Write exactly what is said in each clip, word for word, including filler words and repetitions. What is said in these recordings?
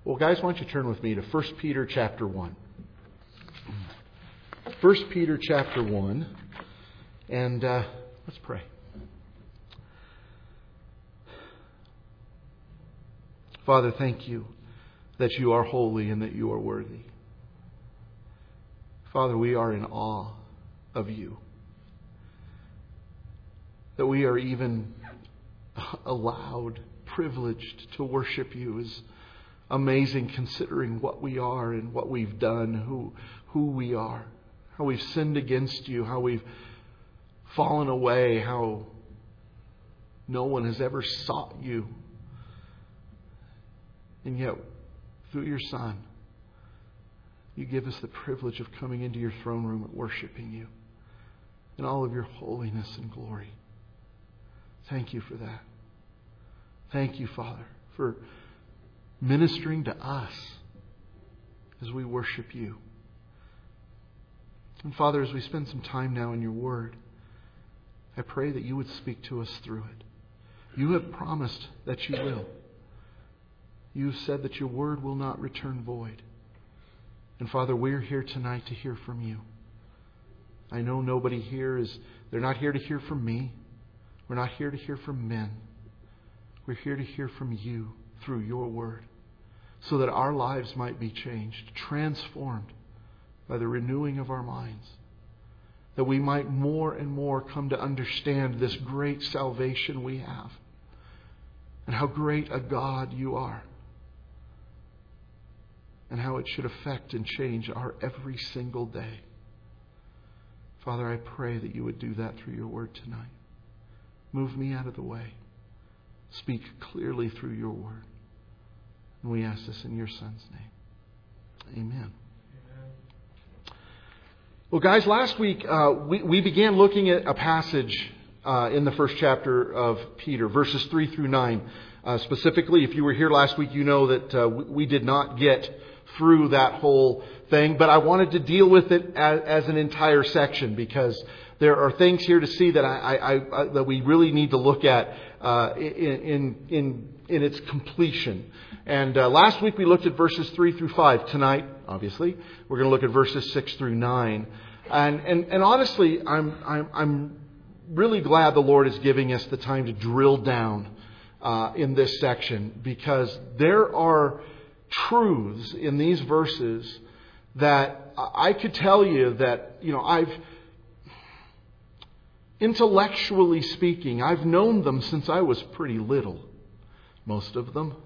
Well, guys, why don't you turn with me to First Peter chapter one. First Peter chapter one. And uh, let's pray. Father, thank you that you are holy and that you are worthy. Father, we are in awe of you. That we are even allowed, privileged to worship you is amazing, considering what we are and what we've done, who, who we are, how we've sinned against you, how we've fallen away, how no one has ever sought you. And yet, through your Son, you give us the privilege of coming into your throne room and worshiping you in all of your holiness and glory. Thank you for that. Thank you, Father, for ministering to us as we worship you. And Father, as we spend some time now in your Word, I pray that you would speak to us through it. You have promised that you will. You have said that your Word will not return void. And Father, we're here tonight to hear from you. I know nobody here is, they're not here to hear from me. We're not here to hear from men. We're here to hear from you through your Word, so that our lives might be changed, transformed by the renewing of our minds. That we might more and more come to understand this great salvation we have, and how great a God you are, and how it should affect and change our every single day. Father, I pray that you would do that through your Word tonight. Move me out of the way. Speak clearly through your Word. And we ask this in your Son's name. Amen. Well, guys, last week uh, we, we began looking at a passage uh, in the first chapter of Peter, verses three through nine. Uh, specifically, if you were here last week, you know that uh, we, we did not get through that whole thing, but I wanted to deal with it as, as an entire section, because there are things here to see that I, I, I that we really need to look at uh, in in in its completion. And uh, last week we looked at verses three through five. Tonight, obviously, we're going to look at verses six through nine. And and and honestly, I'm I'm I'm really glad the Lord is giving us the time to drill down uh, in this section, because there are truths in these verses that I could tell you that, you know, I've intellectually speaking, I've known them since I was pretty little, most of them.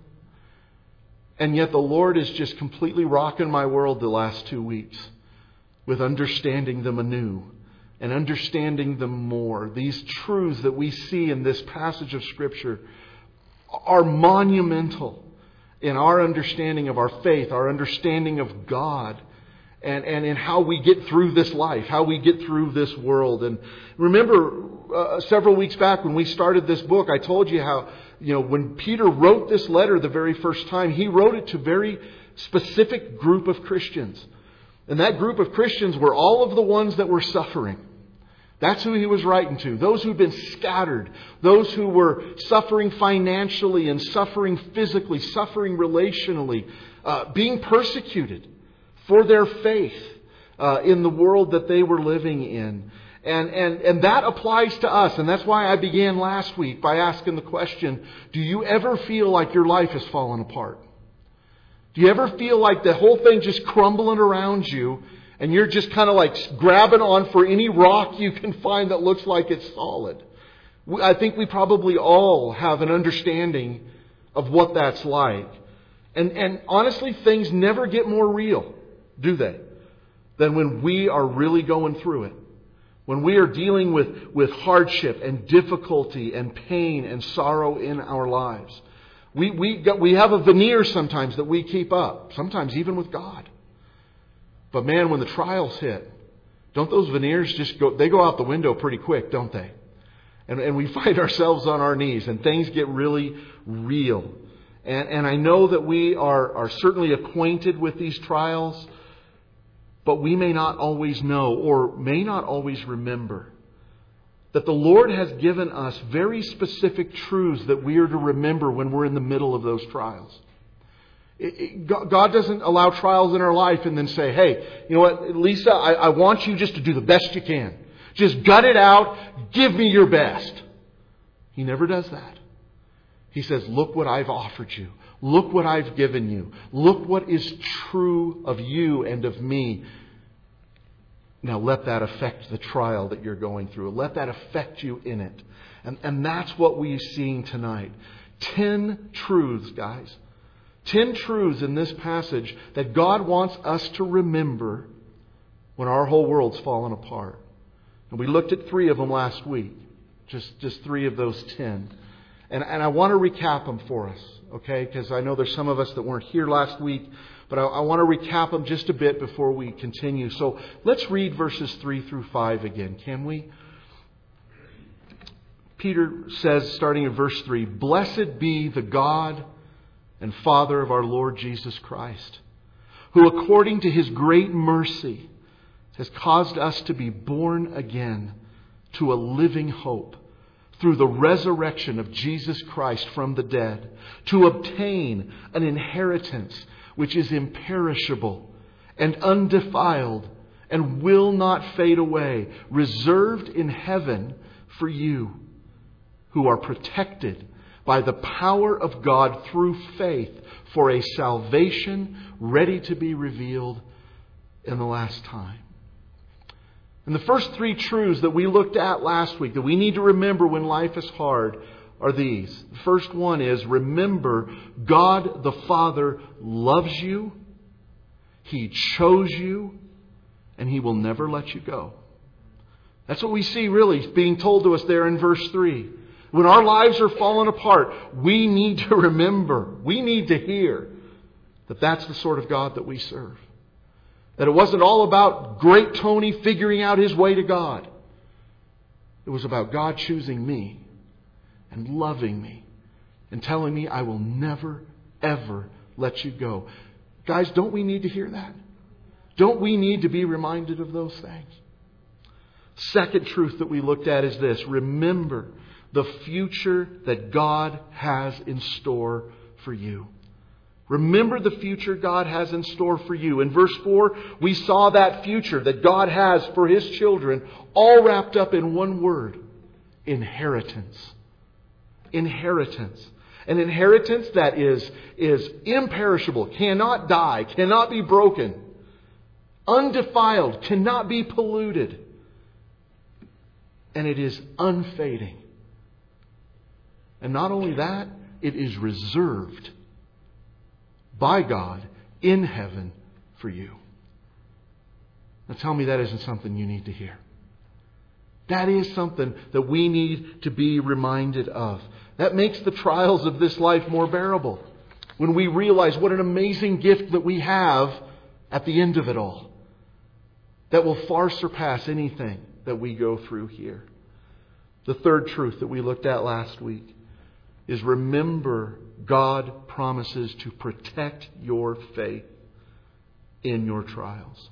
And yet the Lord is just completely rocking my world the last two weeks with understanding them anew and understanding them more. These truths that we see in this passage of Scripture are monumental in our understanding of our faith, our understanding of God, and, and in how we get through this life, how we get through this world. And remember, uh, several weeks back when we started this book, I told you how, you know, when Peter wrote this letter the very first time, he wrote it to a very specific group of Christians. And that group of Christians were all of the ones that were suffering. That's who he was writing to. Those who'd been scattered. Those who were suffering financially and suffering physically, suffering relationally, uh, being persecuted for their faith uh, in the world that they were living in. And, and, and that applies to us. And that's why I began last week by asking the question, do you ever feel like your life has fallen apart? Do you ever feel like the whole thing just crumbling around you, and you're just kind of like grabbing on for any rock you can find that looks like it's solid? I think we probably all have an understanding of what that's like. And, and honestly, things never get more real, do they? Than when we are really going through it. When we are dealing with, with hardship and difficulty and pain and sorrow in our lives. We, we, got, we have a veneer sometimes that we keep up. Sometimes even with God. But man, when the trials hit, don't those veneers just go, they go out the window pretty quick, don't they? And, and we find ourselves on our knees and things get really real. And, and I know that we are, are certainly acquainted with these trials, but we may not always know or may not always remember that the Lord has given us very specific truths that we are to remember when we're in the middle of those trials. God doesn't allow trials in our life and then say, hey, you know what, Lisa, I, I want you just to do the best you can. Just gut it out. Give me your best. He never does that. He says, look what I've offered you. Look what I've given you. Look what is true of you and of me. Now let that affect the trial that you're going through. Let that affect you in it. And, and that's what we're seeing tonight. Ten truths, guys. Ten truths in this passage that God wants us to remember when our whole world's fallen apart. And we looked at three of them last week. Just, just three of those ten. And, and I want to recap them for us, okay? Because I know there's some of us that weren't here last week. But I, I want to recap them just a bit before we continue. So let's read verses three through five again, can we? Peter says, starting in verse three, "Blessed be the God and Father of our Lord Jesus Christ, who according to His great mercy has caused us to be born again to a living hope through the resurrection of Jesus Christ from the dead, to obtain an inheritance which is imperishable and undefiled and will not fade away, reserved in heaven for you, who are protected by the power of God through faith for a salvation ready to be revealed in the last time." And the first three truths that we looked at last week that we need to remember when life is hard are these. The first one is, remember, God the Father loves you, He chose you, and He will never let you go. That's what we see really being told to us there in verse three. When our lives are falling apart, we need to remember, we need to hear that that's the sort of God that we serve. That it wasn't all about great Tony figuring out his way to God. It was about God choosing me and loving me and telling me, I will never, ever let you go. Guys, don't we need to hear that? Don't we need to be reminded of those things? Second truth that we looked at is this. Remember the future that God has in store for you. Remember the future God has in store for you. In verse four, we saw that future that God has for His children all wrapped up in one word. Inheritance. Inheritance. An inheritance that is, is imperishable, cannot die, cannot be broken, undefiled, cannot be polluted. And it is unfading. And not only that, it is reserved by God in heaven for you. Now tell me that isn't something you need to hear. That is something that we need to be reminded of. That makes the trials of this life more bearable. When we realize what an amazing gift that we have at the end of it all. That will far surpass anything that we go through here. The third truth that we looked at last week is remember God promises to protect your faith in your trials.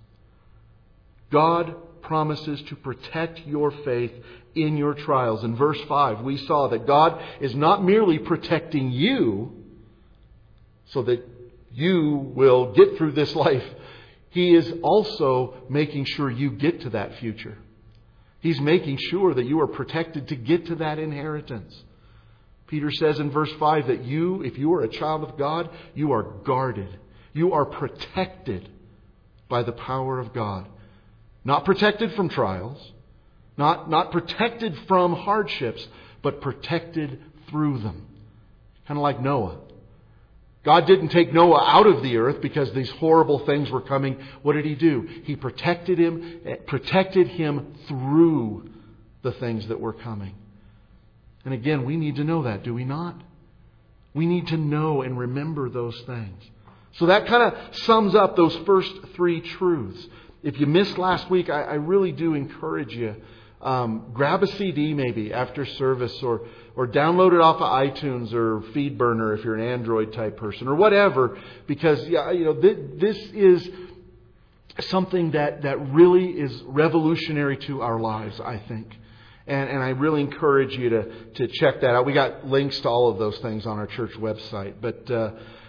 God promises to protect your faith in your trials. In verse five, we saw that God is not merely protecting you so that you will get through this life. He is also making sure you get to that future. He's making sure that you are protected to get to that inheritance. Peter says in verse five that you, if you are a child of God, you are guarded. You are protected by the power of God. Not protected from trials. Not, not protected from hardships, but protected through them. Kind of like Noah. God didn't take Noah out of the earth because these horrible things were coming. What did He do? He protected him, protected him through the things that were coming. And again, we need to know that, do we not? We need to know and remember those things. So that kind of sums up those first three truths. If you missed last week, I, I really do encourage you. Um, grab a C D maybe after service, or or download it off of iTunes or FeedBurner if you're an Android type person, or whatever. Because yeah, you know th- this is something that, that really is revolutionary to our lives, I think. And, and I really encourage you to, to check that out. We got links to all of those things on our church website. But uh,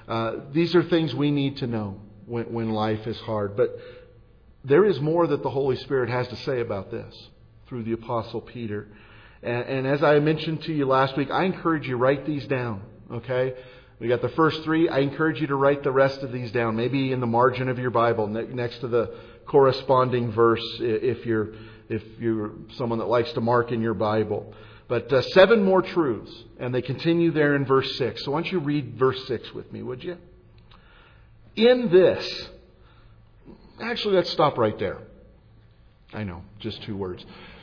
Uh, these are things we need to know when, when life is hard. But there is more that the Holy Spirit has to say about this through the Apostle Peter. And, and as I mentioned to you last week, I encourage you to write these down. Okay? We got the first three. I encourage you to write the rest of these down. Maybe in the margin of your Bible, ne- next to the corresponding verse, if you're if you're someone that likes to mark in your Bible. But uh, seven more truths, and they continue there in verse six. So why don't you read verse six with me, would you? In this, actually, let's stop right there. I know, just two words.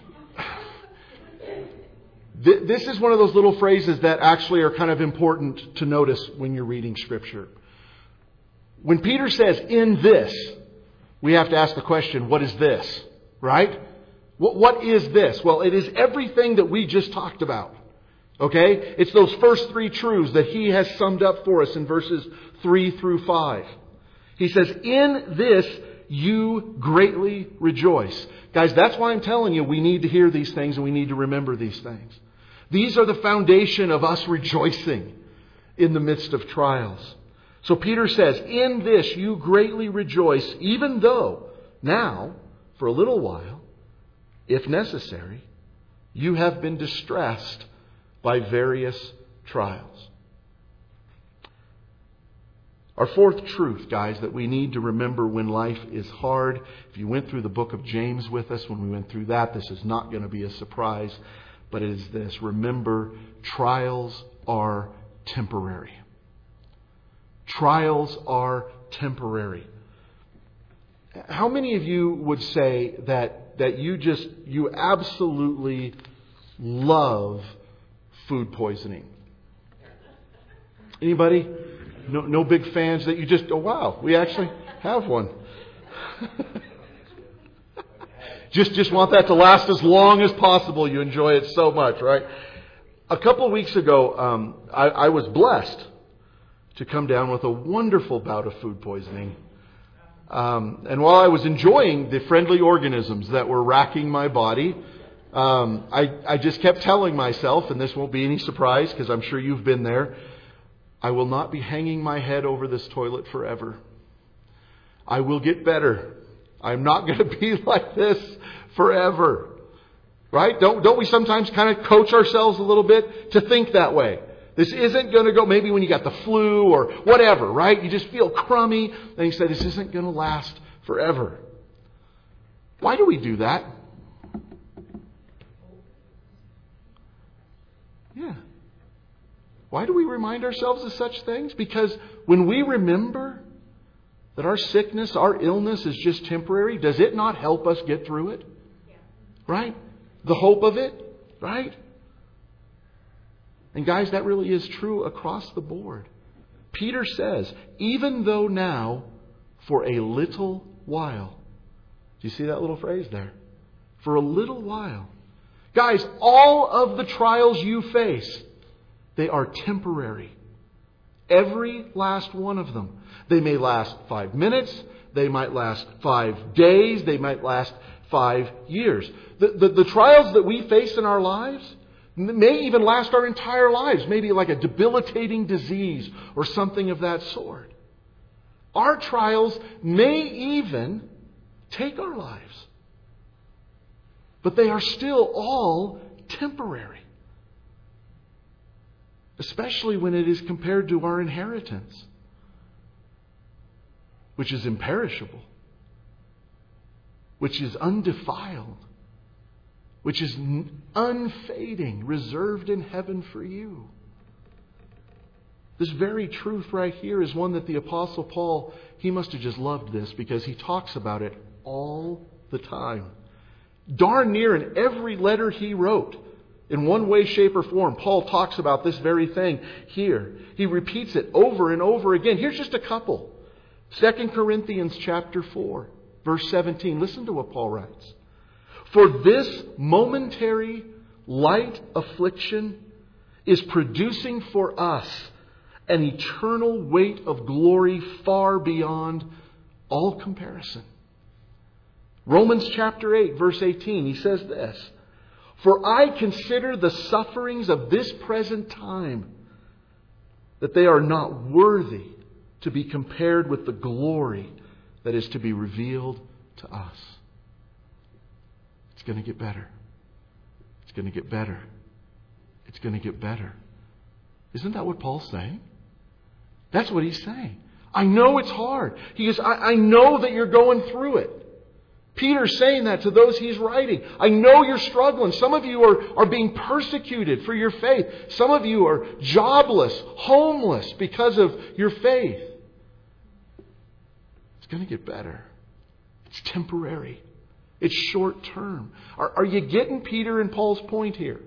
This is one of those little phrases that actually are kind of important to notice when you're reading Scripture. When Peter says, in this, we have to ask the question, what is this? Right? What is this? Well, it is everything that we just talked about. Okay? It's those first three truths that he has summed up for us in verses three through five. He says, in this you greatly rejoice. Guys, that's why I'm telling you we need to hear these things and we need to remember these things. These are the foundation of us rejoicing in the midst of trials. So Peter says, in this you greatly rejoice, even though now, for a little while, if necessary, you have been distressed by various trials. Our fourth truth, guys, that we need to remember when life is hard. If you went through the book of James with us when we went through that, this is not going to be a surprise. But it is this. Remember, trials are temporary. Trials are temporary. How many of you would say that, that you just, you absolutely love food poisoning? Anybody? No, no big fans that you just, oh wow, we actually have one. just, just want that to last as long as possible. You enjoy it so much, right? A couple of weeks ago, um, I, I was blessed to come down with a wonderful bout of food poisoning. Um, and while I was enjoying the friendly organisms that were racking my body, um, I, I just kept telling myself, and this won't be any surprise because I'm sure you've been there, I will not be hanging my head over this toilet forever. I will get better. I'm not going to be like this forever. Right? Don't, don't we sometimes kind of coach ourselves a little bit to think that way? This isn't going to go, maybe when you got the flu or whatever, right? You just feel crummy. And you say, this isn't going to last forever. Why do we do that? Yeah. Why do we remind ourselves of such things? Because when we remember that our sickness, our illness is just temporary, does it not help us get through it? Yeah. Right? The hope of it, right? And guys, that really is true across the board. Peter says, even though now, for a little while. Do you see that little phrase there? For a little while. Guys, all of the trials you face, they are temporary. Every last one of them. They may last five minutes. They might last five days. They might last five years. The, the, the trials that we face in our lives may even last our entire lives. Maybe like a debilitating disease or something of that sort. Our trials may even take our lives. But they are still all temporary. Especially when it is compared to our inheritance, which is imperishable, which is undefiled, which is unfading, reserved in heaven for you. This very truth right here is one that the Apostle Paul, he must have just loved this because he talks about it all the time. Darn near in every letter he wrote, in one way, shape, or form, Paul talks about this very thing here. He repeats it over and over again. Here's just a couple. Second Corinthians chapter four, verse seventeen. Listen to what Paul writes. For this momentary light affliction is producing for us an eternal weight of glory far beyond all comparison. Romans chapter eight, verse eighteen, he says this. For I consider the sufferings of this present time that they are not worthy to be compared with the glory that is to be revealed to us. It's going to get better. It's going to get better. It's going to get better. Isn't that what Paul's saying? That's what he's saying. I know it's hard. He goes, I, I know that you're going through it. Peter's saying that to those he's writing. I know you're struggling. Some of you are, are being persecuted for your faith. Some of you are jobless, homeless because of your faith. It's going to get better. It's temporary. It's short term. Are, are you getting Peter and Paul's point here?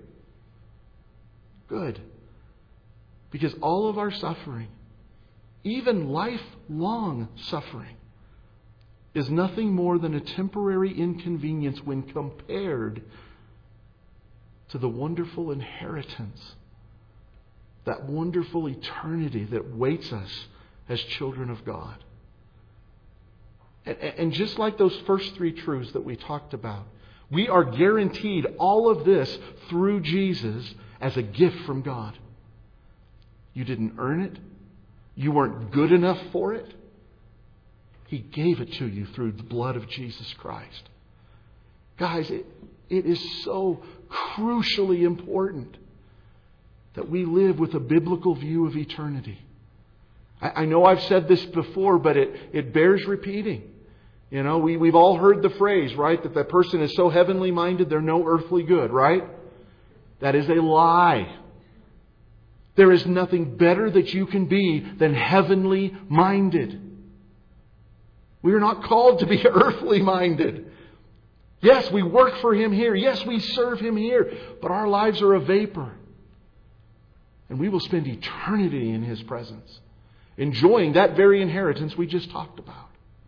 Good. Because all of our suffering, even lifelong suffering, is nothing more than a temporary inconvenience when compared to the wonderful inheritance, that wonderful eternity that waits us as children of God. And, and just like those first three truths that we talked about, we are guaranteed all of this through Jesus as a gift from God. You didn't earn it. You weren't good enough for it. He gave it to you through the blood of Jesus Christ. Guys, it, it is so crucially important that we live with a biblical view of eternity. I, I know I've said this before, but it, it bears repeating. You know, we, we've all heard the phrase, right? That that person is so heavenly minded, they're no earthly good, right? That is a lie. There is nothing better that you can be than heavenly minded. We are not called to be earthly minded. Yes, we work for Him here. Yes, we serve Him here. But our lives are a vapor. And we will spend eternity in His presence, enjoying that very inheritance we just talked about.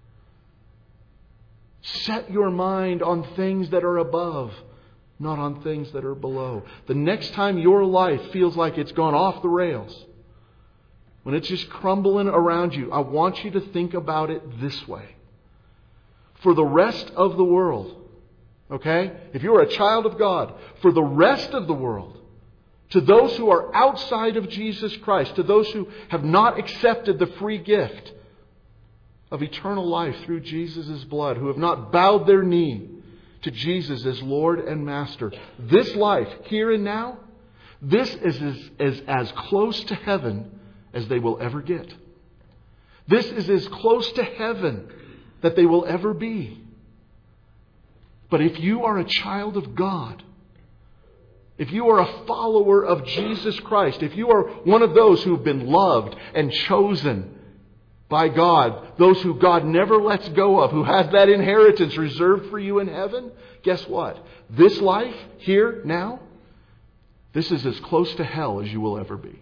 Set your mind on things that are above, not on things that are below. The next time your life feels like it's gone off the rails, when it's just crumbling around you, I want you to think about it this way. For the rest of the world, okay? If you're a child of God, for the rest of the world, to those who are outside of Jesus Christ, to those who have not accepted the free gift of eternal life through Jesus' blood, who have not bowed their knee to Jesus as Lord and Master, this life, here and now, this is as, is as close to heaven as they will ever get. This is as close to heaven that they will ever be. But if you are a child of God, if you are a follower of Jesus Christ, if you are one of those who have been loved and chosen by God, those who God never lets go of, who has that inheritance reserved for you in heaven, guess what? This life, here, now, this is as close to hell as you will ever be.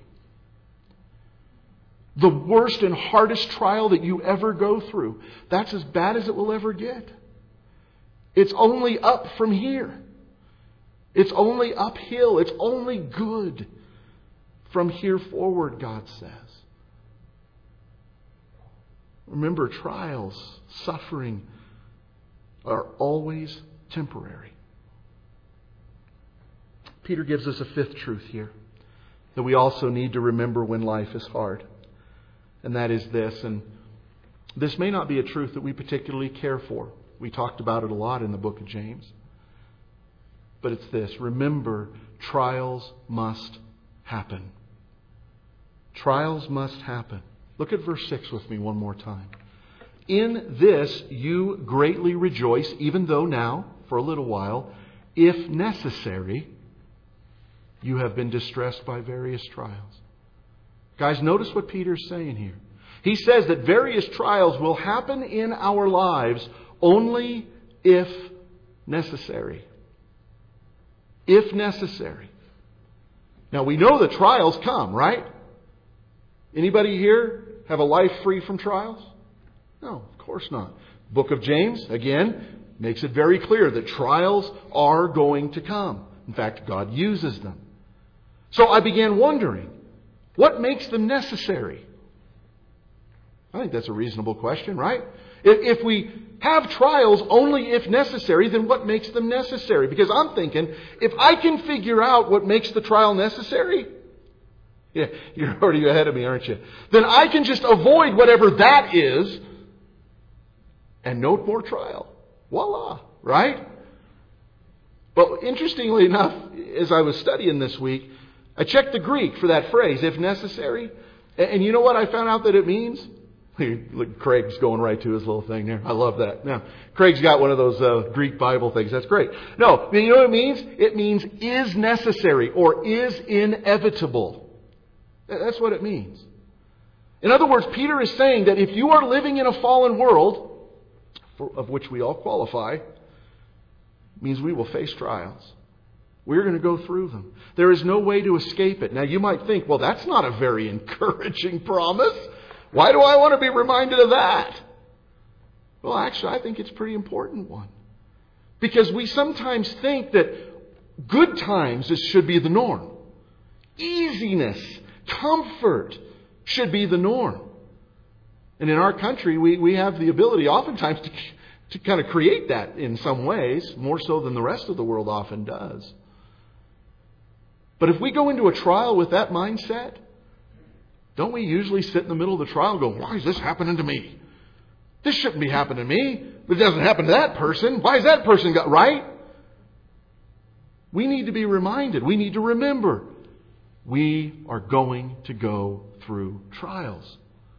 The worst and hardest trial that you ever go through, that's as bad as it will ever get. It's only up from here. It's only uphill. It's only good from here forward, God says. Remember, trials, suffering are always temporary. Peter gives us a fifth truth here that we also need to remember when life is hard. And that is this, and this may not be a truth that we particularly care for. We talked about it a lot in the book of James. But it's this: remember, trials must happen. Trials must happen. Look at verse six with me one more time. In this you greatly rejoice, even though now, for a little while, if necessary, you have been distressed by various trials. Guys, notice what Peter's saying here. He says that various trials will happen in our lives only if necessary. If necessary. Now, we know that trials come, right? Anybody here have a life free from trials? No, of course not. Book of James, again, makes it very clear that trials are going to come. In fact, God uses them. So I began wondering, what makes them necessary? I think that's a reasonable question, right? If, if we have trials only if necessary, then what makes them necessary? Because I'm thinking, if I can figure out what makes the trial necessary, Yeah, you're already ahead of me, aren't you? Then I can just avoid whatever that is and no more trial. Voila, right? But interestingly enough, as I was studying this week, I checked the Greek for that phrase, if necessary. And you know what I found out that it means? Look, Craig's going right to his little thing there. I love that. Now, Craig's got one of those uh, Greek Bible things. That's great. No, you know what it means? It means is necessary or is inevitable. That's what it means. In other words, Peter is saying that if you are living in a fallen world, for, of which we all qualify, it means we will face trials. We're going to go through them. There is no way to escape it. Now, you might think, well, that's not a very encouraging promise. Why do I want to be reminded of that? Well, actually, I think it's a pretty important one. Because we sometimes think that good times should be the norm. Easiness, comfort should be the norm. And in our country, we, we have the ability oftentimes to, to kind of create that in some ways, more so than the rest of the world often does. But if we go into a trial with that mindset, don't we usually sit in the middle of the trial and go, why is this happening to me? This shouldn't be happening to me. It doesn't happen to that person. Why has that person got right? We need to be reminded. We need to remember. We are going to go through trials.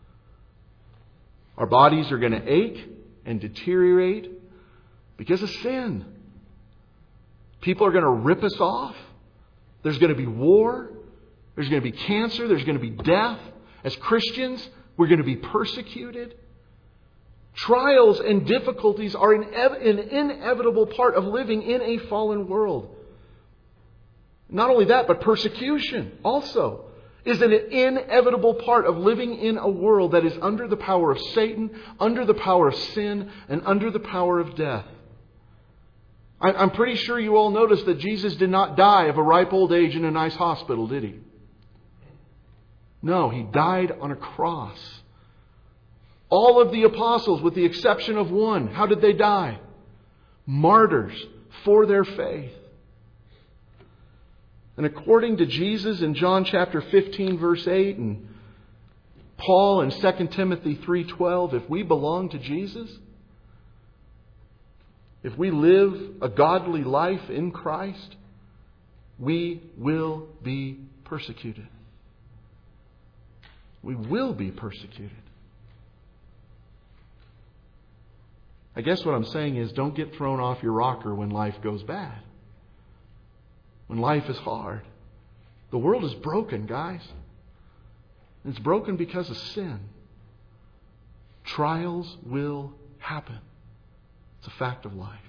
Our bodies are going to ache and deteriorate because of sin. People are going to rip us off. There's going to be war. There's going to be cancer. There's going to be death. As Christians, we're going to be persecuted. Trials and difficulties are an inevitable part of living in a fallen world. Not only that, but persecution also is an inevitable part of living in a world that is under the power of Satan, under the power of sin, and under the power of death. I'm pretty sure you all noticed that Jesus did not die of a ripe old age in a nice hospital, did He? No, He died on a cross. All of the apostles, with the exception of one, how did they die? Martyrs for their faith. And according to Jesus in John chapter fifteen, verse eight, and Paul in Second Timothy three twelve, if we belong to Jesus, if we live a godly life in Christ, we will be persecuted. We will be persecuted. I guess what I'm saying is don't get thrown off your rocker when life goes bad. When life is hard. The world is broken, guys. It's broken because of sin. Trials will happen. It's a fact of life.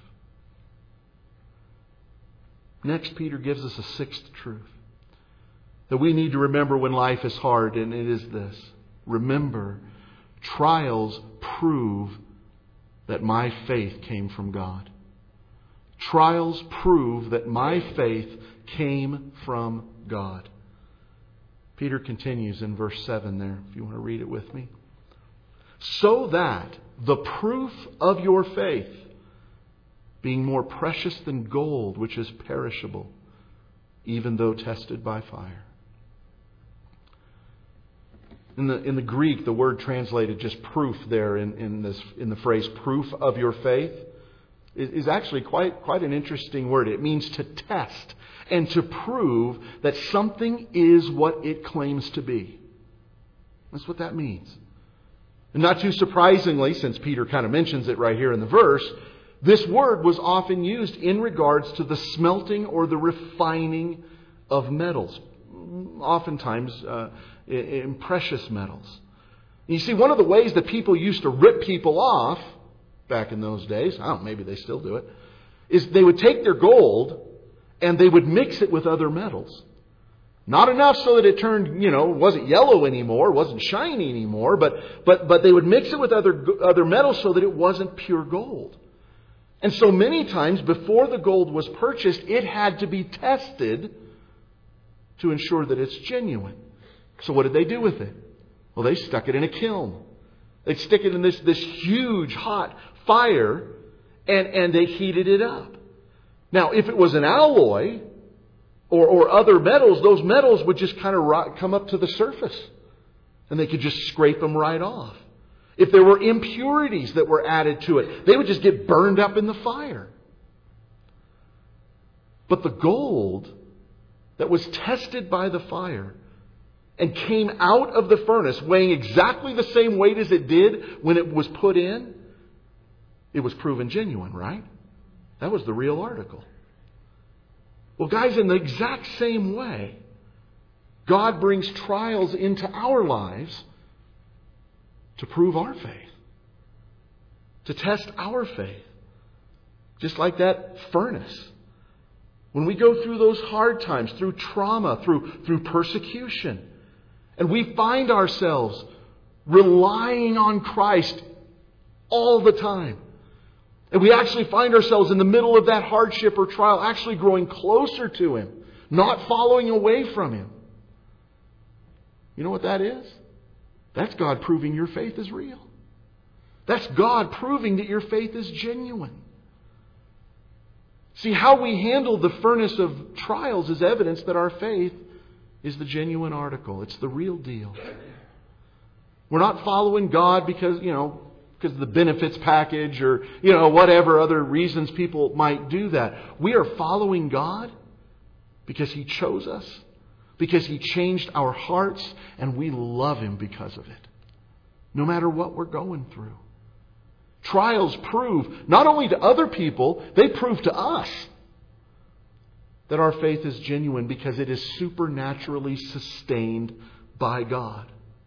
Next, Peter gives us a sixth truth that we need to remember when life is hard, and it is this. Remember, trials prove that my faith came from God. Trials prove that my faith came from God. Peter continues in verse seven there, if you want to read it with me. So that the proof of your faith, being more precious than gold, which is perishable, even though tested by fire. In the, in the Greek, the word translated just proof there in, in, this, in the phrase proof of your faith is, is actually quite, quite an interesting word. It means to test and to prove that something is what it claims to be. That's what that means. And not too surprisingly, since Peter kind of mentions it right here in the verse, this word was often used in regards to the smelting or the refining of metals. Oftentimes uh, in precious metals. You see, one of the ways that people used to rip people off back in those days, I don't know, maybe they still do it, is they would take their gold and they would mix it with other metals. Not enough so that it turned, you know, wasn't yellow anymore, wasn't shiny anymore, but but but they would mix it with other other metals so that it wasn't pure gold. And so many times before the gold was purchased, it had to be tested to ensure that it's genuine. So what did they do with it? Well, they stuck it in a kiln. They'd stick it in this, this huge hot fire and, and they heated it up. Now, if it was an alloy, or, or other metals, those metals would just kind of ro- come up to the surface. And they could just scrape them right off. If there were impurities that were added to it, they would just get burned up in the fire. But the gold that was tested by the fire and came out of the furnace weighing exactly the same weight as it did when it was put in, it was proven genuine, right? That was the real article. Well, guys, in the exact same way, God brings trials into our lives to prove our faith, to test our faith. Just like that furnace. When we go through those hard times, through trauma, through, through persecution, and we find ourselves relying on Christ all the time, and we actually find ourselves in the middle of that hardship or trial actually growing closer to Him, not following away from Him. You know what that is? That's God proving your faith is real. That's God proving that your faith is genuine. See, how we handle the furnace of trials is evidence that our faith is the genuine article. It's the real deal. We're not following God because, you know, because of the benefits package or, you know, whatever other reasons people might do that. We are following God because He chose us, because He changed our hearts, and we love Him because of it. No matter what we're going through. Trials prove, not only to other people, they prove to us that our faith is genuine because it is supernaturally sustained by God.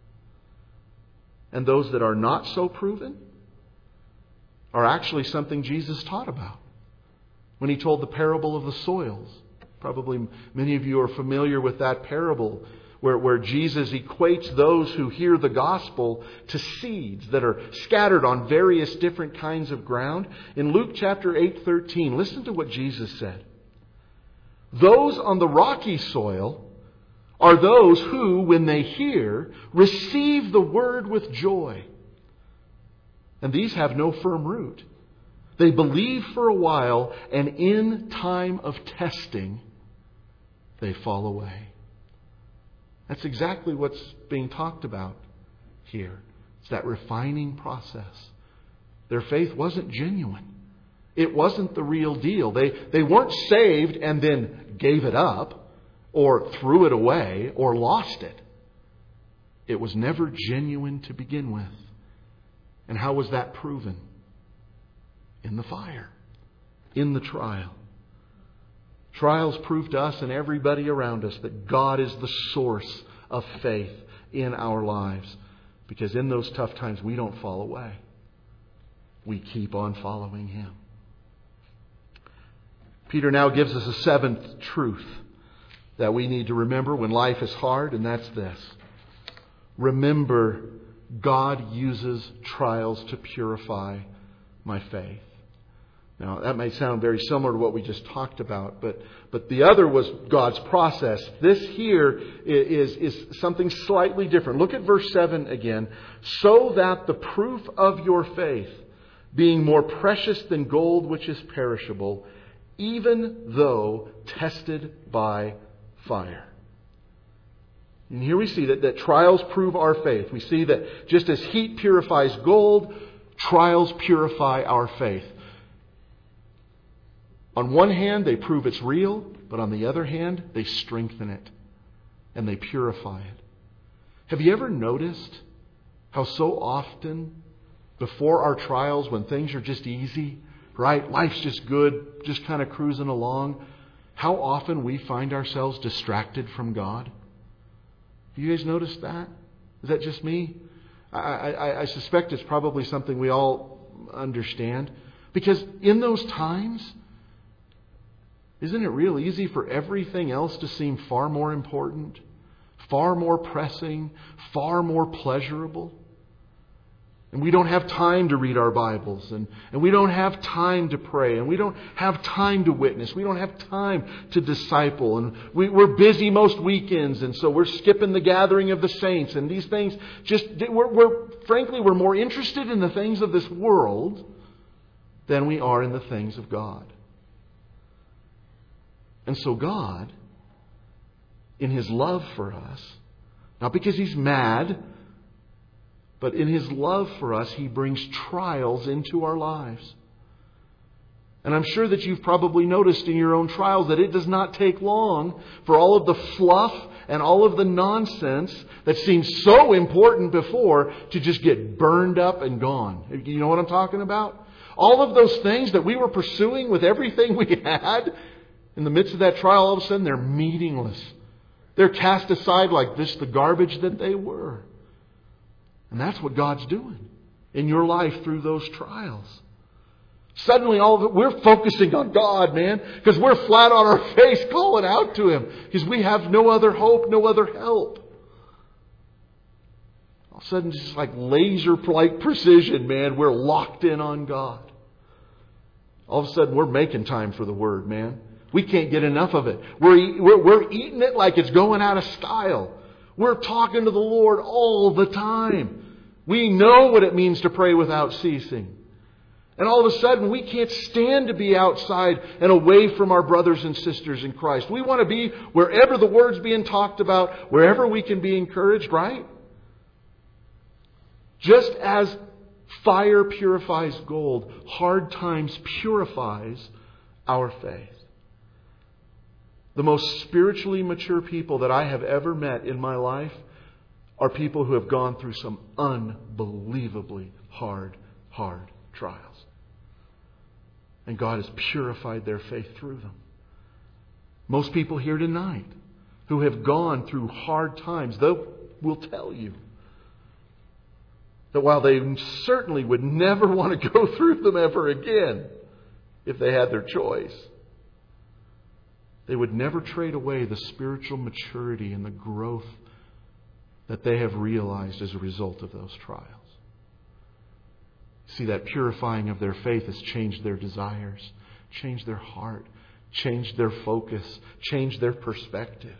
And those that are not so proven are actually something Jesus taught about when He told the parable of the soils. Probably many of you are familiar with that parable where, where Jesus equates those who hear the gospel to seeds that are scattered on various different kinds of ground. In Luke chapter eight thirteen, listen to what Jesus said. Those on the rocky soil are those who, when they hear, receive the word with joy. And these have no firm root. They believe for a while, and in time of testing, they fall away. That's exactly what's being talked about here. It's that refining process. Their faith wasn't genuine. It wasn't the real deal. They, they weren't saved and then gave it up or threw it away or lost it. It was never genuine to begin with. And how was that proven? In the fire. In the trial. Trials prove to us and everybody around us that God is the source of faith in our lives. Because in those tough times we don't fall away. We keep on following Him. Peter now gives us a seventh truth that we need to remember when life is hard, and that's this. Remember, God uses trials to purify my faith. Now, that may sound very similar to what we just talked about, but, but the other was God's process. This here is, is something slightly different. Look at verse seven again. So that the proof of your faith, being more precious than gold which is perishable, even though tested by fire. And here we see that, that trials prove our faith. We see that just as heat purifies gold, trials purify our faith. On one hand, they prove it's real, but on the other hand, they strengthen it and they purify it. Have you ever noticed how so often before our trials, when things are just easy, right? Life's just good, just kind of cruising along. How often we find ourselves distracted from God? Do you guys notice that? Is that just me? I, I, I suspect it's probably something we all understand. Because in those times, isn't it real easy for everything else to seem far more important, far more pressing, far more pleasurable? And we don't have time to read our Bibles. And, and we don't have time to pray. And we don't have time to witness. We don't have time to disciple. And we, we're busy most weekends. And so we're skipping the gathering of the saints. And these things just, we're, we're frankly, we're more interested in the things of this world than we are in the things of God. And so God, in His love for us, not because He's mad, but in His love for us, He brings trials into our lives. And I'm sure that you've probably noticed in your own trials that it does not take long for all of the fluff and all of the nonsense that seemed so important before to just get burned up and gone. You know what I'm talking about? All of those things that we were pursuing with everything we had, in the midst of that trial, all of a sudden they're meaningless. They're cast aside like this, the garbage that they were. And that's what God's doing in your life through those trials. Suddenly all of it, we're focusing on God, man, because we're flat on our face calling out to Him because we have no other hope, no other help. All of a sudden, just like laser-like precision, man, we're locked in on God. All of a sudden, we're making time for the Word, man. We can't get enough of it. We're, we're, we're eating it like it's going out of style. We're talking to the Lord all the time. We know what it means to pray without ceasing. And all of a sudden, we can't stand to be outside and away from our brothers and sisters in Christ. We want to be wherever the Word's being talked about, wherever we can be encouraged, right? Just as fire purifies gold, hard times purifies our faith. The most spiritually mature people that I have ever met in my life are people who have gone through some unbelievably hard, hard trials. And God has purified their faith through them. Most people here tonight who have gone through hard times, they will tell you that while they certainly would never want to go through them ever again if they had their choice, they would never trade away the spiritual maturity and the growth that they have realized as a result of those trials. See, that purifying of their faith has changed their desires, changed their heart, changed their focus, changed their perspective.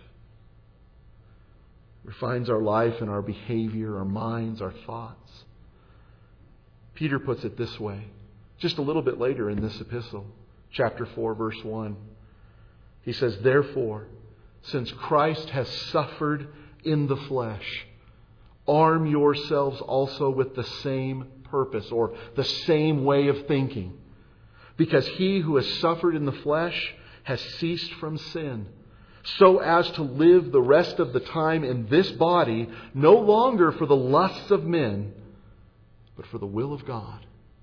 Refines our life and our behavior, our minds, our thoughts. Peter puts it this way, just a little bit later in this epistle, chapter four, verse one. He says, "Therefore, since Christ has suffered in the flesh, arm yourselves also with the same purpose," or the same way of thinking. "Because he who has suffered in the flesh has ceased from sin, so as to live the rest of the time in this body, no longer for the lusts of men, but for the will of God."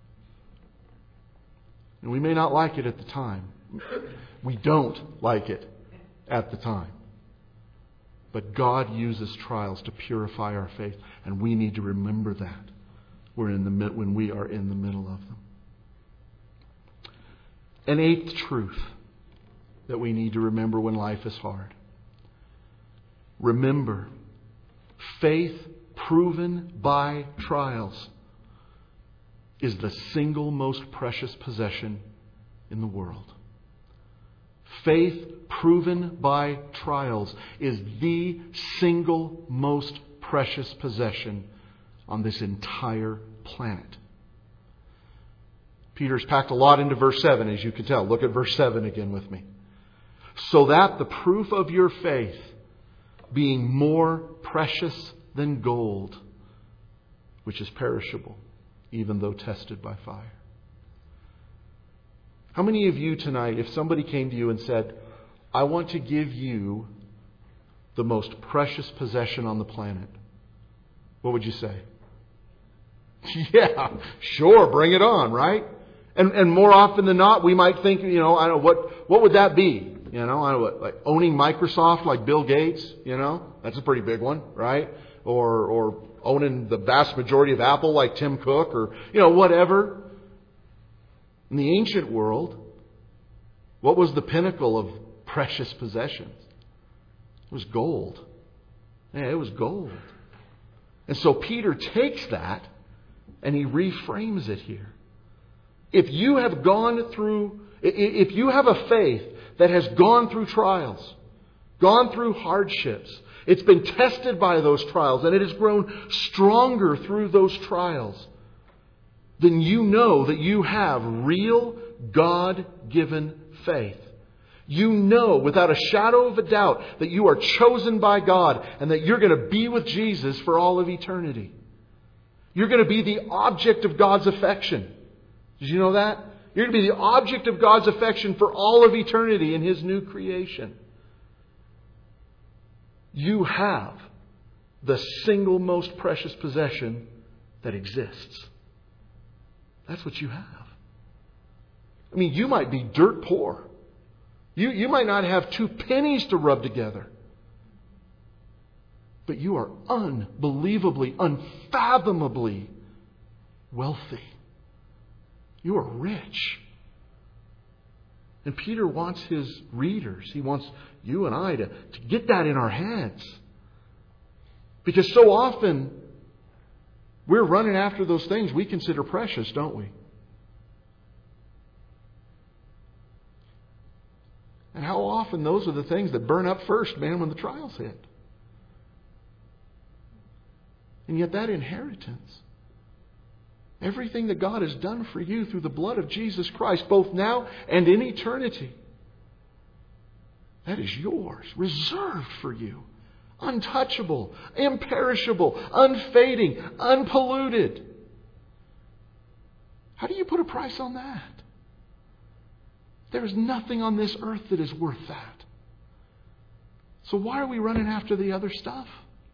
And we may not like it at the time. We don't like it at the time. But God uses trials to purify our faith, and we need to remember that. We're in the when we are in the middle of them. An eighth truth that we need to remember when life is hard. Remember, faith proven by trials is the single most precious possession in the world. Faith proven by trials is the single most precious possession on this entire planet. Peter's packed a lot into verse seven, as you can tell. Look at verse seven again with me. "So that the proof of your faith, being more precious than gold, which is perishable, even though tested by fire." How many of you tonight, if somebody came to you and said, "I want to give you the most precious possession on the planet," what would you say? Yeah, sure, bring it on, right? And and more often than not, we might think, you know, I don't know, what what would that be? You know, I don't know, what, like owning Microsoft like Bill Gates, you know, that's a pretty big one, right? Or or owning the vast majority of Apple like Tim Cook, or you know, whatever. In the ancient world, what was the pinnacle of precious possessions? It was gold. Yeah, it was gold. And so Peter takes that and he reframes it here. If you have gone through, if you have a faith that has gone through trials, gone through hardships, it's been tested by those trials, and it has grown stronger through those trials, then you know that you have real God-given faith. You know without a shadow of a doubt that you are chosen by God and that you're going to be with Jesus for all of eternity. You're going to be the object of God's affection. Did you know that? You're going to be the object of God's affection for all of eternity in His new creation. You have the single most precious possession that exists. That's what you have. I mean, you might be dirt poor. You, you might not have two pennies to rub together. But you are unbelievably, unfathomably wealthy. You are rich. And Peter wants his readers, he wants you and I to, to get that in our heads. Because so often we're running after those things we consider precious, don't we? And how often those are the things that burn up first, man, when the trials hit. And yet that inheritance, everything that God has done for you through the blood of Jesus Christ, both now and in eternity, that is yours, reserved for you. Untouchable, imperishable, unfading, unpolluted. How do you put a price on that? There is nothing on this earth that is worth that. So why are we running after the other stuff?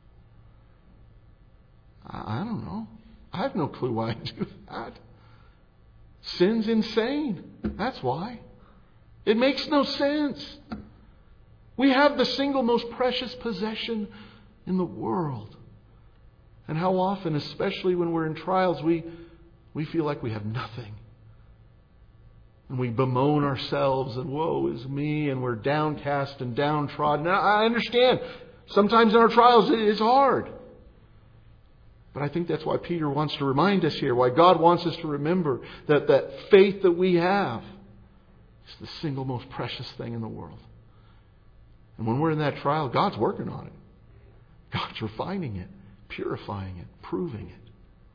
I don't know. I have no clue why I do that. Sin's insane. That's why. It makes no sense. We have the single most precious possession in the world. And how often, especially when we're in trials, we, we feel like we have nothing. And we bemoan ourselves and woe is me, and we're downcast and downtrodden. Now, I understand. Sometimes in our trials it is hard. But I think that's why Peter wants to remind us here, why God wants us to remember that that faith that we have is the single most precious thing in the world. And when we're in that trial, God's working on it. God's refining it, purifying it, proving it.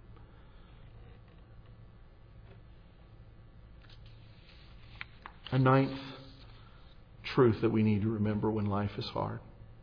A ninth truth that we need to remember when life is hard.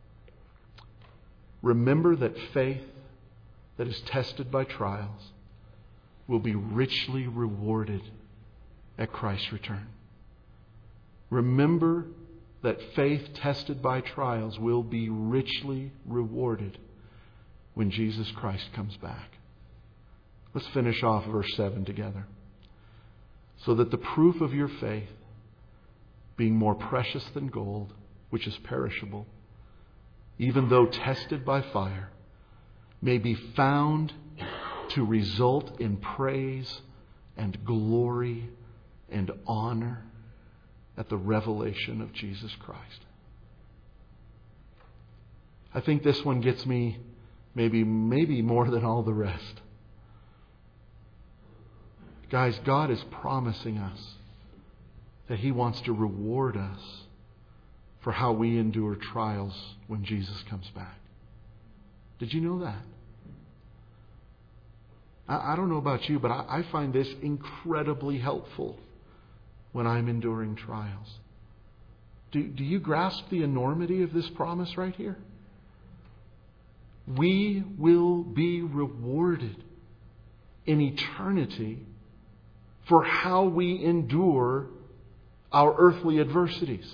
Remember that faith that is tested by trials will be richly rewarded at Christ's return. Remember that faith tested by trials will be richly rewarded when Jesus Christ comes back. Let's finish off verse seven together. So that the proof of your faith, being more precious than gold, which is perishable, even though tested by fire, may be found to result in praise and glory and honor at the revelation of Jesus Christ. I think this one gets me maybe, maybe more than all the rest. Guys, God is promising us that He wants to reward us for how we endure trials when Jesus comes back. Did you know that? I, I don't know about you, but I, I find this incredibly helpful when I'm enduring trials. Do, do you grasp the enormity of this promise right here? We will be rewarded in eternity for how we endure our earthly adversities.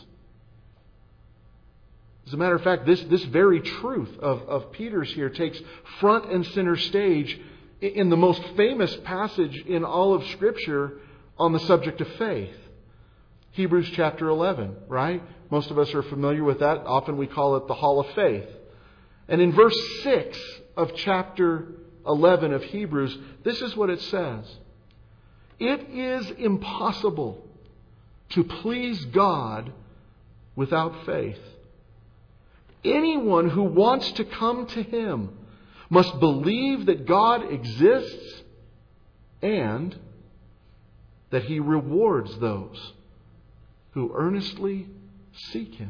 As a matter of fact, this, this very truth of, of Peter's here takes front and center stage in the most famous passage in all of Scripture on the subject of faith. Hebrews chapter eleven, right? Most of us are familiar with that. Often we call it the Hall of Faith. And in verse six of chapter eleven of Hebrews, this is what it says. It is impossible to please God without faith. Anyone who wants to come to Him must believe that God exists and that He rewards those who earnestly seek Him.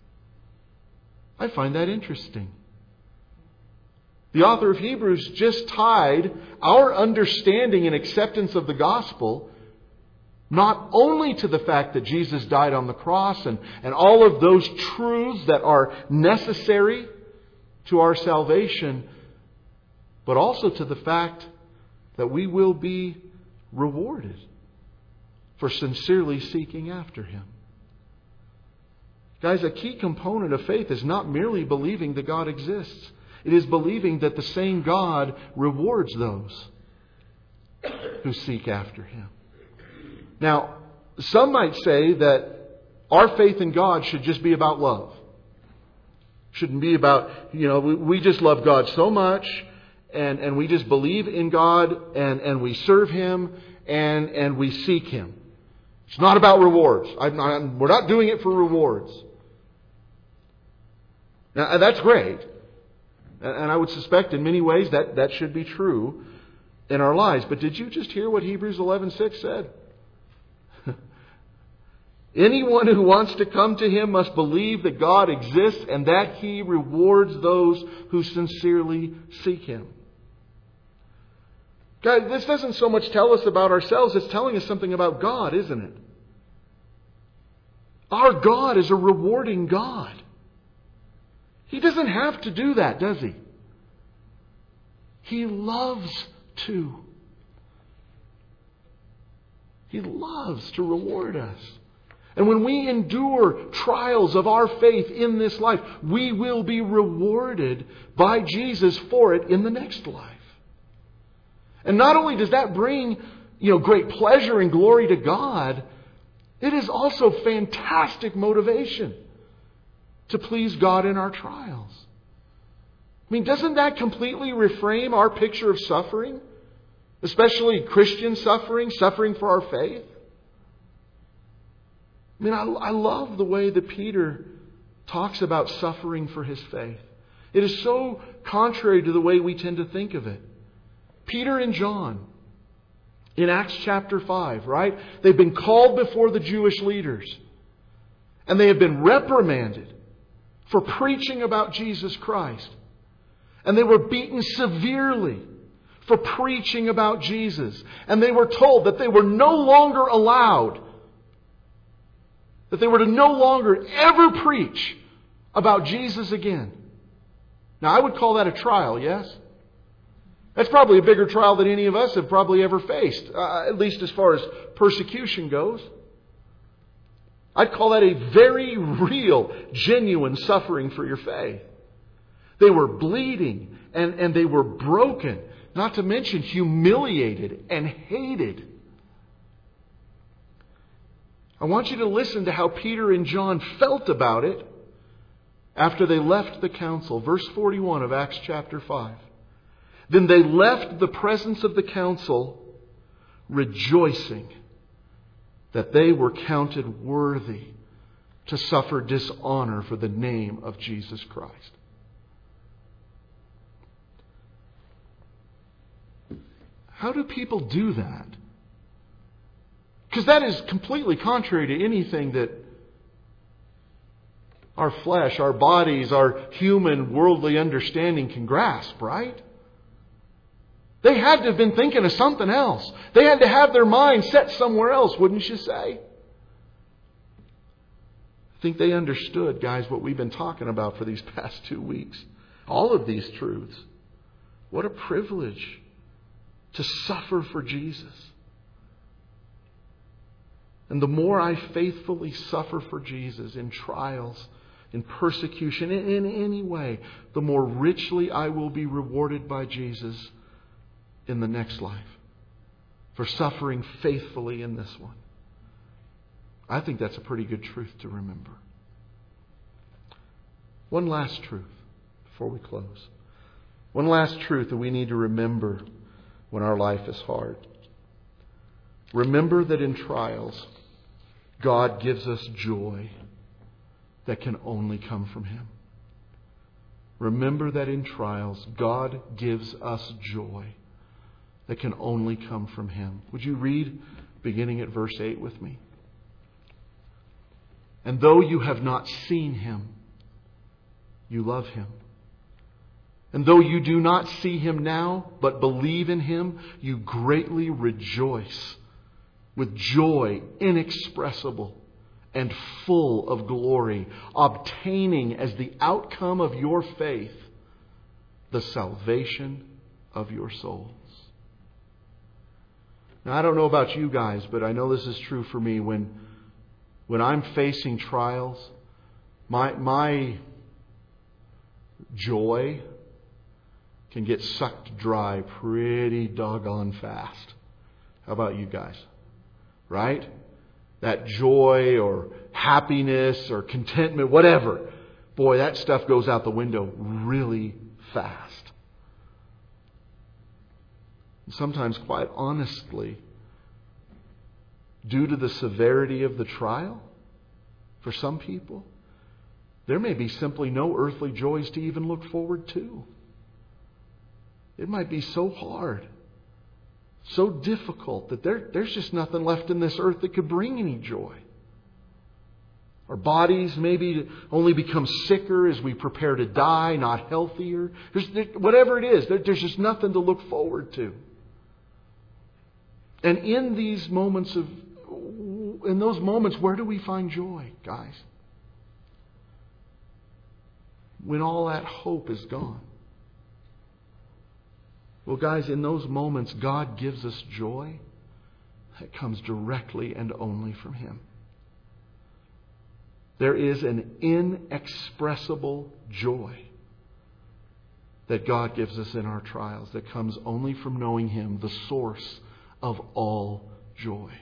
I find that interesting. The author of Hebrews just tied our understanding and acceptance of the gospel not only to the fact that Jesus died on the cross and, and all of those truths that are necessary to our salvation, but also to the fact that we will be rewarded for sincerely seeking after Him. Guys, a key component of faith is not merely believing that God exists. It is believing that the same God rewards those who seek after Him. Now, some might say that our faith in God should just be about love. Shouldn't be about, you know, we, we just love God so much and, and we just believe in God and, and we serve Him and, and we seek Him. It's not about rewards. I'm not, we're not doing it for rewards. Now, that's great. And I would suspect in many ways that that should be true in our lives. But did you just hear what Hebrews eleven six said? Anyone who wants to come to Him must believe that God exists and that He rewards those who sincerely seek Him. Guys, this doesn't so much tell us about ourselves, it's telling us something about God, isn't it? Our God is a rewarding God. He doesn't have to do that, does He? He loves to. He loves to reward us. And when we endure trials of our faith in this life, we will be rewarded by Jesus for it in the next life. And not only does that bring, you know, great pleasure and glory to God, it is also fantastic motivation to please God in our trials. I mean, doesn't that completely reframe our picture of suffering? Especially Christian suffering, suffering for our faith. I mean, I, I love the way that Peter talks about suffering for his faith. It is so contrary to the way we tend to think of it. Peter and John, in Acts chapter five, right? They've been called before the Jewish leaders. And they have been reprimanded for preaching about Jesus Christ. And they were beaten severely for preaching about Jesus. And they were told that they were no longer allowed, that they were to no longer ever preach about Jesus again. Now, I would call that a trial, yes? That's probably a bigger trial than any of us have probably ever faced, uh, at least as far as persecution goes. I'd call that a very real, genuine suffering for your faith. They were bleeding and, and they were broken, not to mention humiliated and hated. I want you to listen to how Peter and John felt about it after they left the council. Verse forty-one of Acts chapter five. Then they left the presence of the council, rejoicing that they were counted worthy to suffer dishonor for the name of Jesus Christ. How do people do that? Because that is completely contrary to anything that our flesh, our bodies, our human worldly understanding can grasp, right? They had to have been thinking of something else. They had to have their mind set somewhere else, wouldn't you say? I think they understood, guys, what we've been talking about for these past two weeks. All of these truths. What a privilege to suffer for Jesus. And the more I faithfully suffer for Jesus in trials, in persecution, in, in any way, the more richly I will be rewarded by Jesus in the next life for suffering faithfully in this one. I think that's a pretty good truth to remember. One last truth before we close. One last truth that we need to remember when our life is hard. Remember that in trials, God gives us joy that can only come from Him. Remember that in trials, God gives us joy that can only come from Him. Would you read beginning at verse eight with me? And though you have not seen Him, you love Him. And though you do not see Him now, but believe in Him, you greatly rejoice with joy inexpressible and full of glory, obtaining as the outcome of your faith the salvation of your souls. Now, I don't know about you guys, but I know this is true for me. When, when I'm facing trials, my, my joy can get sucked dry pretty doggone fast. How about you guys? Right? That joy or happiness or contentment, whatever. Boy, that stuff goes out the window really fast. Sometimes, quite honestly, due to the severity of the trial, for some people, there may be simply no earthly joys to even look forward to. It might be so hard, so difficult, that there, there's just nothing left in this earth that could bring any joy. Our bodies maybe only become sicker as we prepare to die, not healthier. There's, there, whatever it is, there, there's just nothing to look forward to. And in these moments of, in those moments, where do we find joy, guys? When all that hope is gone. Well, guys, in those moments, God gives us joy that comes directly and only from Him. There is an inexpressible joy that God gives us in our trials that comes only from knowing Him, the source of all joy.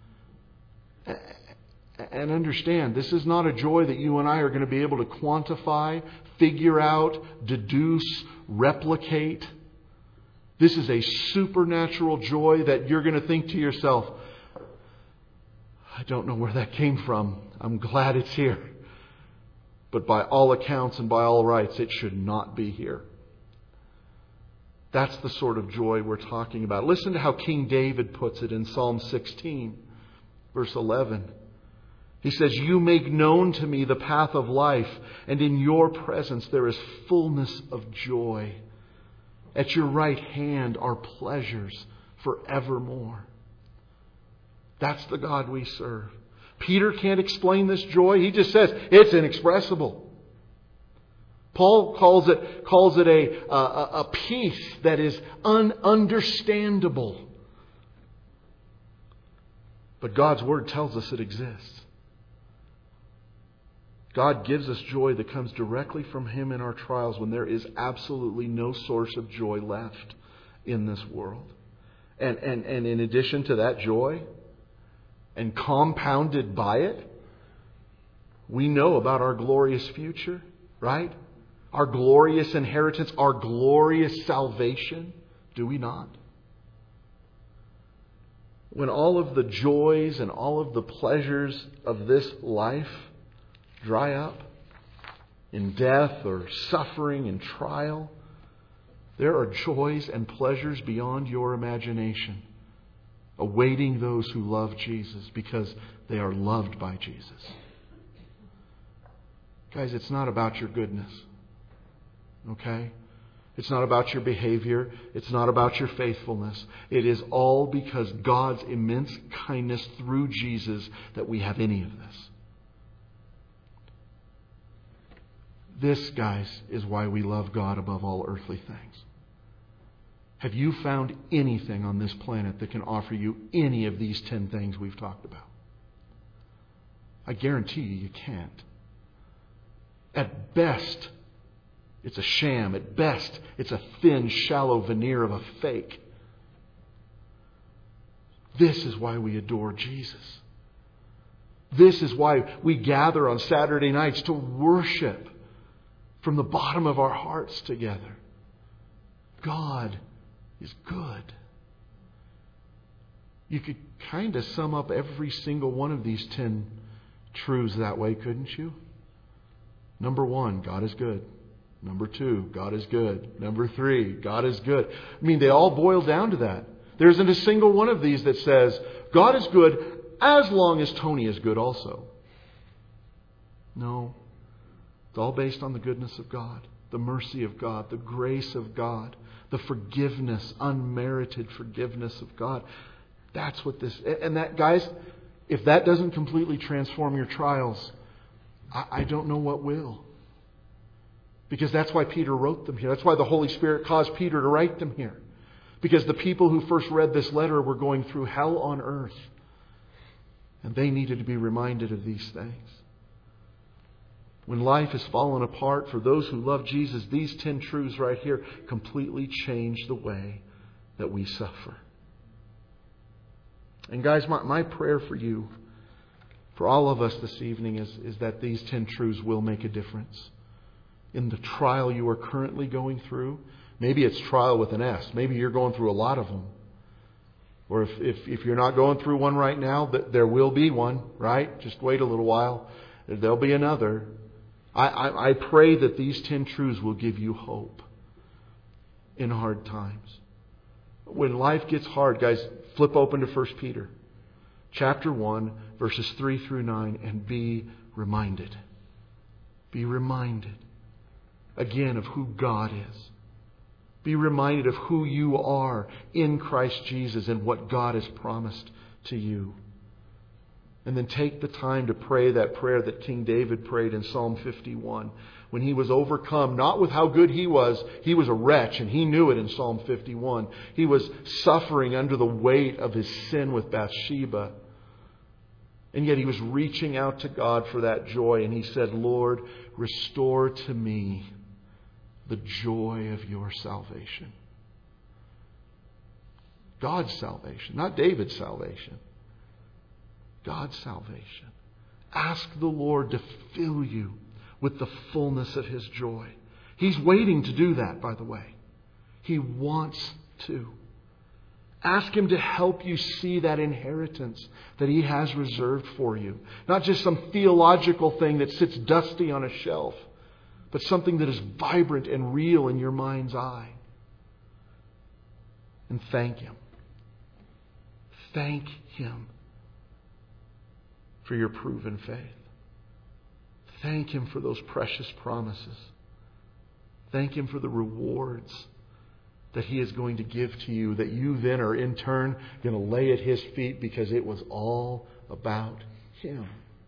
And understand, this is not a joy that you and I are going to be able to quantify, figure out, deduce, replicate. This is a supernatural joy that you're going to think to yourself, I don't know where that came from. I'm glad it's here. But by all accounts and by all rights, it should not be here. That's the sort of joy we're talking about. Listen to how King David puts it in Psalm sixteen, verse eleven. He says, "You make known to me the path of life, and in your presence there is fullness of joy. At your right hand are pleasures forevermore." That's the God we serve. Peter can't explain this joy. He just says it's inexpressible. Paul calls it calls it a, a, a peace that is ununderstandable. But God's Word tells us it exists. God gives us joy that comes directly from Him in our trials when there is absolutely no source of joy left in this world. And, and, and in addition to that joy, and compounded by it, we know about our glorious future, right? Our glorious inheritance, our glorious salvation, do we not? When all of the joys and all of the pleasures of this life dry up in death or suffering and trial, there are joys and pleasures beyond your imagination awaiting those who love Jesus because they are loved by Jesus. Guys, it's not about your goodness. Okay? It's not about your behavior. It's not about your faithfulness. It is all because God's immense kindness through Jesus that we have any of this. This, guys, is why we love God above all earthly things. Have you found anything on this planet that can offer you any of these ten things we've talked about? I guarantee you, you can't. At best, it's a sham. At best, it's a thin, shallow veneer of a fake. This is why we adore Jesus. This is why we gather on Saturday nights to worship from the bottom of our hearts together. God is good. You could kind of sum up every single one of these ten truths that way, couldn't you? Number one, God is good. Number two, God is good. Number three, God is good. I mean, they all boil down to that. There isn't a single one of these that says, God is good as long as Tony is good also. No. It's all based on the goodness of God, the mercy of God, the grace of God, the forgiveness, unmerited forgiveness of God. That's what this... And that, guys, if that doesn't completely transform your trials, I, I don't know what will. Because that's why Peter wrote them here. That's why the Holy Spirit caused Peter to write them here. Because the people who first read this letter were going through hell on earth. And they needed to be reminded of these things. When life has fallen apart, for those who love Jesus, these ten truths right here completely change the way that we suffer. And guys, my, my prayer for you, for all of us this evening, is, is that these ten truths will make a difference in the trial you are currently going through. Maybe it's trial with an S. Maybe you're going through a lot of them. Or if, if, if you're not going through one right now, there will be one, right? Just wait a little while. There'll be another. I, I, I pray that these ten truths will give you hope in hard times. When life gets hard, guys, flip open to First Peter chapter one, verses three through nine, and be reminded. Be reminded again of who God is. Be reminded of who you are in Christ Jesus and what God has promised to you. And then take the time to pray that prayer that King David prayed in Psalm fifty-one. When he was overcome, not with how good he was. He was a wretch, and he knew it in Psalm fifty-one. He was suffering under the weight of his sin with Bathsheba. And yet he was reaching out to God for that joy. And he said, Lord, restore to me the joy of your salvation. God's salvation, not David's salvation. God's salvation. Ask the Lord to fill you with the fullness of His joy. He's waiting to do that, by the way. He wants to. Ask Him to help you see that inheritance that He has reserved for you. Not just some theological thing that sits dusty on a shelf, but something that is vibrant and real in your mind's eye. And thank Him. Thank Him for your proven faith. Thank Him for those precious promises. Thank Him for the rewards that He is going to give to you, that you then are in turn going to lay at His feet because it was all about Him.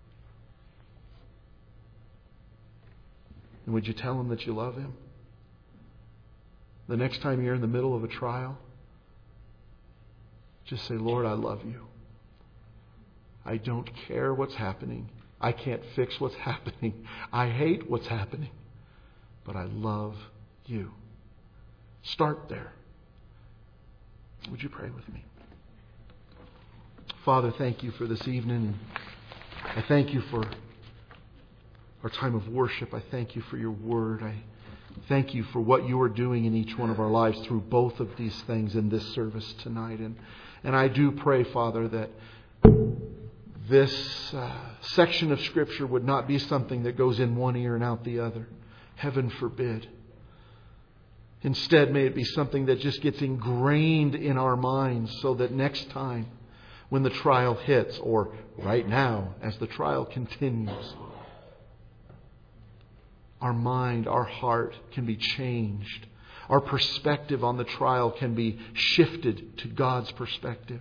And would you tell Him that you love Him? The next time you're in the middle of a trial, just say, Lord, I love you. I don't care what's happening. I can't fix what's happening. I hate what's happening. But I love you. Start there. Would you pray with me? Father, thank you for this evening. I thank you for our time of worship. I thank you for your word. I thank you for what you are doing in each one of our lives through both of these things in this service tonight. And, and I do pray, Father, that this uh, section of Scripture would not be something that goes in one ear and out the other. Heaven forbid. Instead, may it be something that just gets ingrained in our minds so that next time when the trial hits, or right now as the trial continues, our mind, our heart can be changed. Our perspective on the trial can be shifted to God's perspective.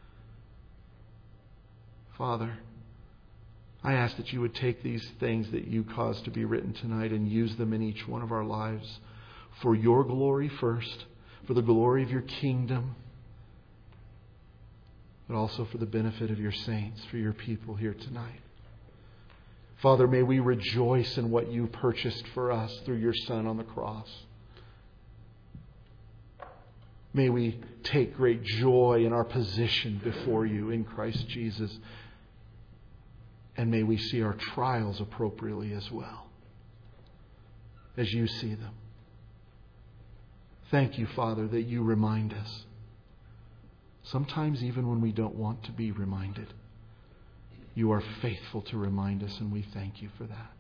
Father, I ask that you would take these things that you caused to be written tonight and use them in each one of our lives for your glory first, for the glory of your kingdom, but also for the benefit of your saints, for your people here tonight. Father, may we rejoice in what you purchased for us through your Son on the cross. May we take great joy in our position before you in Christ Jesus. And may we see our trials appropriately as well, as you see them. Thank you, Father, that you remind us. Sometimes even when we don't want to be reminded, you are faithful to remind us, and we thank you for that.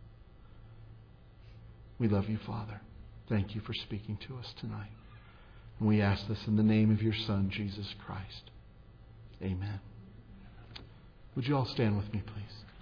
We love you, Father. Thank you for speaking to us tonight. And we ask this in the name of your Son, Jesus Christ. Amen. Would you all stand with me, please?